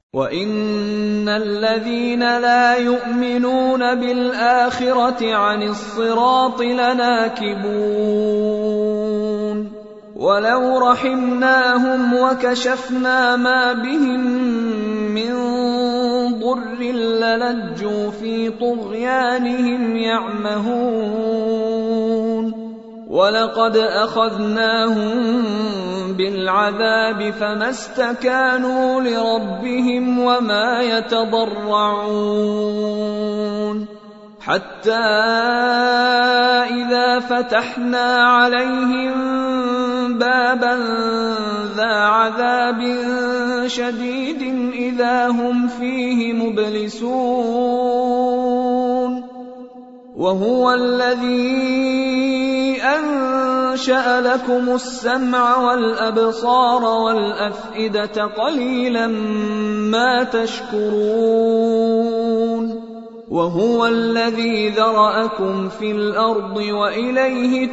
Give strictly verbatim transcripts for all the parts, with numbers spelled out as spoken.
وَإِنَّ الَّذِينَ لَا يُؤْمِنُونَ بِالْآخِرَةِ عَنِ الصِّرَاطِ لَنَاكِبُونَ وَلَوْ رَحِمْنَاهُمْ وَكَشَفْنَا مَا بِهِم مِّن ضُرٍّ لَّلَجُّوا فِي طُغْيَانِهِمْ يَعْمَهُونَ وَلَقَدْ أَخَذْنَاهُم بِالْعَذَابِ فَمَا اسْتَكَانُوا لِرَبِّهِمْ وَمَا يَتَضَرَّعُونَ حَتَّى إِذَا فَتَحْنَا عَلَيْهِم بَابًا ذَا عَذَابٍ شَدِيدٍ إِذَا هُمْ فِيهِ مُبْلِسُونَ وَهُوَ الَّذِي أَنشَأَ لَكُمُ السَّمْعَ وَالْأَبْصَارَ وَالْأَفْئِدَةَ قَلِيلًا مَا تَشْكُرُونَ وَهُوَ الَّذِي ذَرَأَكُمْ فِي الْأَرْضِ وَإِلَيْهِ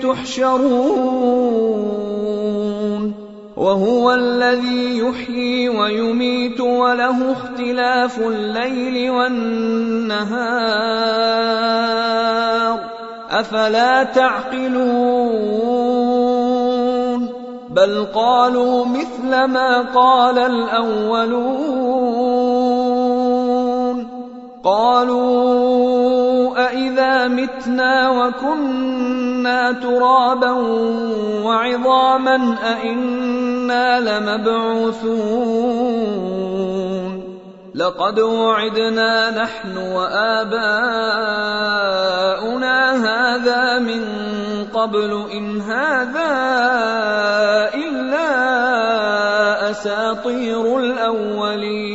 تُحْشَرُونَ وَهُوَ الَّذِي يُحْيِي وَيُمِيتُ وَلَهُ اخْتِلَافُ اللَّيْلِ وَالنَّهَارِ أَفَلَا تَعْقِلُونَ بَلْ قَالُوا مِثْلَ مَا قَالَ الْأَوَّلُونَ قَالُوا أَإِذَا مِتْنَا وَكُنَّا تُرَابًا وَعِظَامًا أَإِنَّا لَمَبْعُوثُونَ لَقَدْ وُعِدْنَا نَحْنُ وَآبَاؤُنَا هَذَا مِن قَبْلُ إِنْ هَذَا إِلَّا أَسَاطِيرُ الْأَوَّلِينَ